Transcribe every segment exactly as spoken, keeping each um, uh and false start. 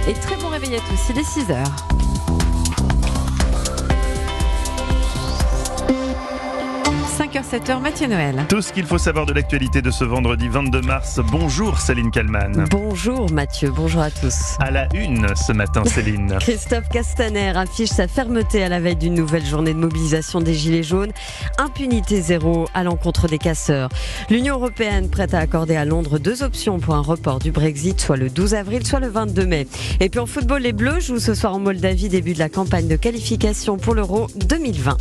Et très bon réveil à tous, il est six heures. cinq heures sept heures, Mathieu Noël. Tout ce qu'il faut savoir de l'actualité de ce vendredi vingt-deux mars. Bonjour Céline Kallmann. Bonjour Mathieu, bonjour à tous. À la une ce matin, Céline. Christophe Castaner affiche sa fermeté à la veille d'une nouvelle journée de mobilisation des Gilets jaunes. Impunité zéro à l'encontre des casseurs. L'Union européenne prête à accorder à Londres deux options pour un report du Brexit, soit le douze avril, soit le vingt-deux mai. Et puis en football, les Bleus jouent ce soir en Moldavie, début de la campagne de qualification pour l'Euro deux mille vingt.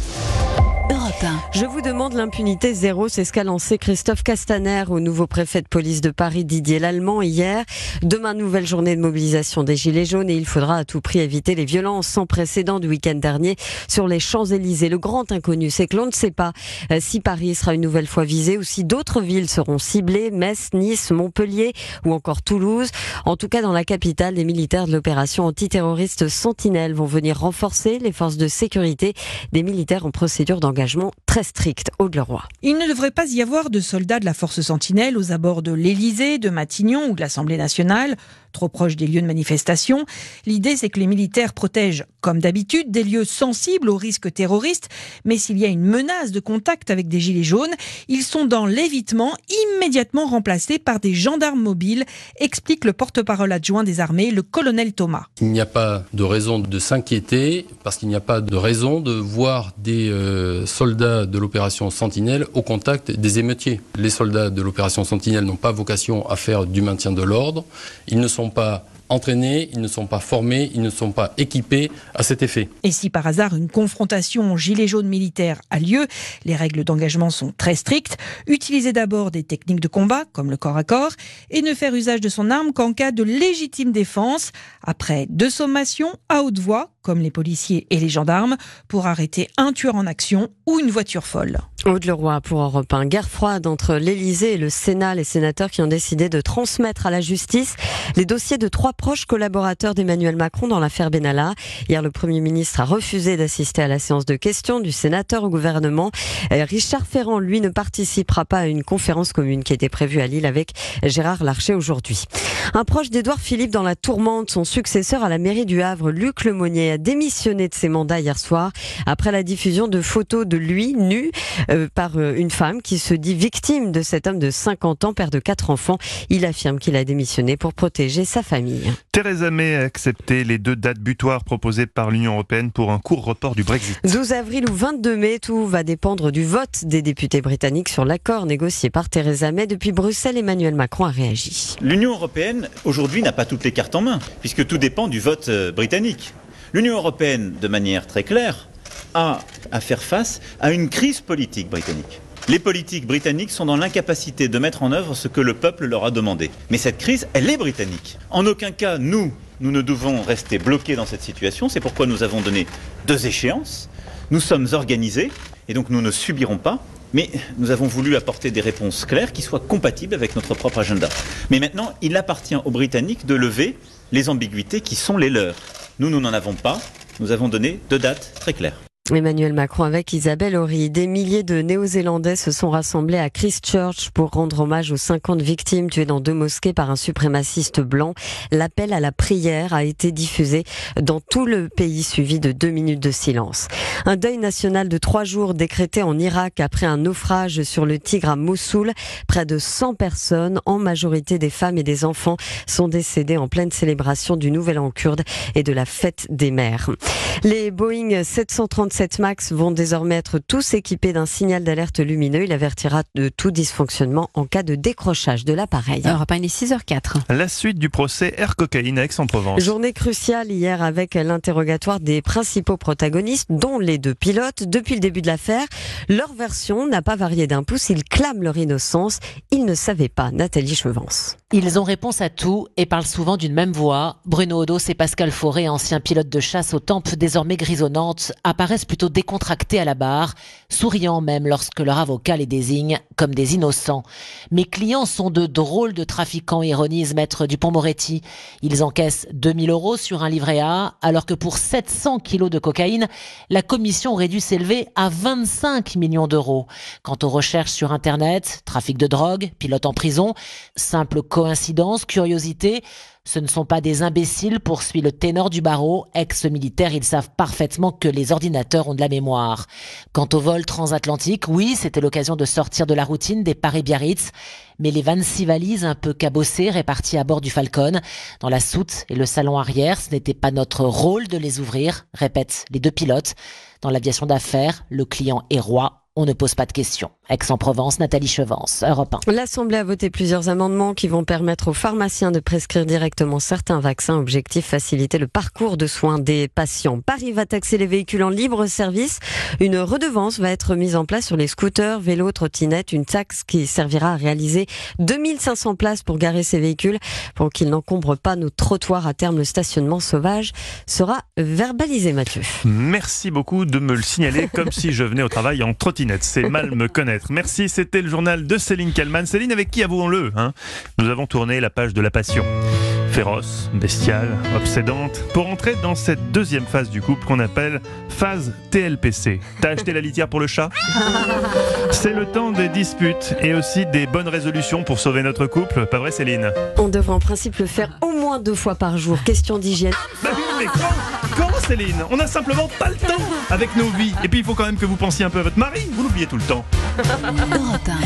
Je vous demande l'impunité zéro, c'est ce qu'a lancé Christophe Castaner au nouveau préfet de police de Paris, Didier Lallemand, hier. Demain, nouvelle journée de mobilisation des Gilets jaunes et il faudra à tout prix éviter les violences sans précédent du week-end dernier sur les Champs-Élysées. Le grand inconnu, c'est que l'on ne sait pas si Paris sera une nouvelle fois visé ou si d'autres villes seront ciblées, Metz, Nice, Montpellier ou encore Toulouse. En tout cas, dans la capitale, les militaires de l'opération antiterroriste Sentinelle vont venir renforcer les forces de sécurité, des militaires en procédure d'engagement très stricte. Aude Leroy. Il ne devrait pas y avoir de soldats de la force Sentinelle aux abords de l'Élysée, de Matignon ou de l'Assemblée nationale, trop proches des lieux de manifestation. L'idée, c'est que les militaires protègent, comme d'habitude, des lieux sensibles aux risques terroristes. Mais s'il y a une menace de contact avec des gilets jaunes, ils sont dans l'évitement, immédiatement remplacés par des gendarmes mobiles, explique le porte-parole adjoint des armées, le colonel Thomas. Il n'y a pas de raison de s'inquiéter, parce qu'il n'y a pas de raison de voir des euh, soldats de l'opération Sentinelle au contact des émeutiers. Les soldats de l'opération Sentinelle n'ont pas vocation à faire du maintien de l'ordre. Ils ne sont pas entraînés, ils ne sont pas formés, ils ne sont pas équipés à cet effet. Et si par hasard une confrontation gilet jaune militaire a lieu, les règles d'engagement sont très strictes. Utiliser d'abord des techniques de combat, comme le corps à corps, et ne faire usage de son arme qu'en cas de légitime défense, après deux sommations à haute voix, comme les policiers et les gendarmes, pour arrêter un tueur en action ou une voiture folle. Aude Leroy pour Europe un. Guerre froide entre l'Élysée et le Sénat, les sénateurs qui ont décidé de transmettre à la justice les dossiers de trois proches collaborateurs d'Emmanuel Macron dans l'affaire Benalla. Hier, le Premier ministre a refusé d'assister à la séance de questions du sénateur au gouvernement. Richard Ferrand, lui, ne participera pas à une conférence commune qui était prévue à Lille avec Gérard Larcher aujourd'hui. Un proche d'Édouard Philippe dans la tourmente, son successeur à la mairie du Havre, Luc Lemonnier, a démissionné de ses mandats hier soir après la diffusion de photos de lui nu euh, par euh, une femme qui se dit victime de cet homme de cinquante ans, père de quatre enfants. Il affirme qu'il a démissionné pour protéger sa famille. Theresa May a accepté les deux dates butoirs proposées par l'Union européenne pour un court report du Brexit. douze avril ou vingt-deux mai, tout va dépendre du vote des députés britanniques sur l'accord négocié par Theresa May. Depuis Bruxelles, Emmanuel Macron a réagi. L'Union européenne, aujourd'hui, n'a pas toutes les cartes en main, puisque tout dépend du vote britannique. L'Union européenne, de manière très claire, a à faire face à une crise politique britannique. Les politiques britanniques sont dans l'incapacité de mettre en œuvre ce que le peuple leur a demandé. Mais cette crise, elle est britannique. En aucun cas, nous, nous ne devons rester bloqués dans cette situation. C'est pourquoi nous avons donné deux échéances. Nous sommes organisés et donc nous ne subirons pas. Mais nous avons voulu apporter des réponses claires qui soient compatibles avec notre propre agenda. Mais maintenant, il appartient aux Britanniques de lever les ambiguïtés qui sont les leurs. Nous, nous n'en avons pas. Nous avons donné deux dates très claires. Emmanuel Macron avec Isabelle Horry. Des milliers de Néo-Zélandais se sont rassemblés à Christchurch pour rendre hommage aux cinquante victimes tuées dans deux mosquées par un suprémaciste blanc. L'appel à la prière a été diffusé dans tout le pays, suivi de deux minutes de silence. Un deuil national de trois jours décrété en Irak après un naufrage sur le Tigre à Mossoul. Près de cent personnes, en majorité des femmes et des enfants, sont décédées en pleine célébration du Nouvel An kurde et de la fête des mères. Les Boeing sept cent trente-sept Max vont désormais être tous équipés d'un signal d'alerte lumineux. Il avertira de tout dysfonctionnement en cas de décrochage de l'appareil. Europe un, il est six heures quatre. La suite du procès Air Cocaïne à Aix-en-Provence. Journée cruciale hier avec l'interrogatoire des principaux protagonistes, dont les deux pilotes. Depuis le début de l'affaire, leur version n'a pas varié d'un pouce. Ils clament leur innocence. Ils ne savaient pas. Nathalie Chevance. Ils ont réponse à tout et parlent souvent d'une même voix. Bruno Odos et Pascal Fauré, anciens pilotes de chasse aux tempes désormais grisonnantes, apparaissent plutôt décontractés à la barre, souriant même lorsque leur avocat les désigne comme des innocents. Mes clients sont de drôles de trafiquants, ironise maître Dupond-Moretti. Ils encaissent deux mille euros sur un livret A, alors que pour sept cents kilos de cocaïne, la commission aurait dû s'élever à vingt-cinq millions d'euros. Quant aux recherches sur Internet, trafic de drogue, pilote en prison, simple coïncidence, curiosité, Ce ne sont pas des imbéciles, poursuit le ténor du barreau. Ex-militaires, ils savent parfaitement que les ordinateurs ont de la mémoire. Quant au vol transatlantique, oui, c'était l'occasion de sortir de la routine des Paris-Biarritz. Mais les vingt-six valises un peu cabossées réparties à bord du Falcon, dans la soute et le salon arrière, ce n'était pas notre rôle de les ouvrir, répètent les deux pilotes. Dans l'aviation d'affaires, le client est roi. On ne pose pas de questions. Aix-en-Provence, Nathalie Chevance, Europe un. L'Assemblée a voté plusieurs amendements qui vont permettre aux pharmaciens de prescrire directement certains vaccins. Objectif, faciliter le parcours de soins des patients. Paris va taxer les véhicules en libre service. Une redevance va être mise en place sur les scooters, vélos, trottinettes. Une taxe qui servira à réaliser deux mille cinq cents places pour garer ces véhicules pour qu'ils n'encombrent pas nos trottoirs. À terme, le stationnement sauvage sera verbalisé, Mathieu. Merci beaucoup de me le signaler comme si je venais au travail en trottinette. C'est mal me connaître. Merci, c'était le journal de Céline Kallmann. Céline, avec qui, avouons-le, hein, nous avons tourné la page de la passion. Féroce, bestiale, obsédante, pour entrer dans cette deuxième phase du couple qu'on appelle phase T L P C. T'as acheté la litière pour le chat ? C'est le temps des disputes et aussi des bonnes résolutions pour sauver notre couple. Pas vrai, Céline ? On devrait en principe le faire au moins deux fois par jour. Question d'hygiène. Bah oui, mais quand, quand, Céline ? On n'a simplement pas le temps avec nos vies. Et puis il faut quand même que vous pensiez un peu à votre mari. Vous l'oubliez tout le temps.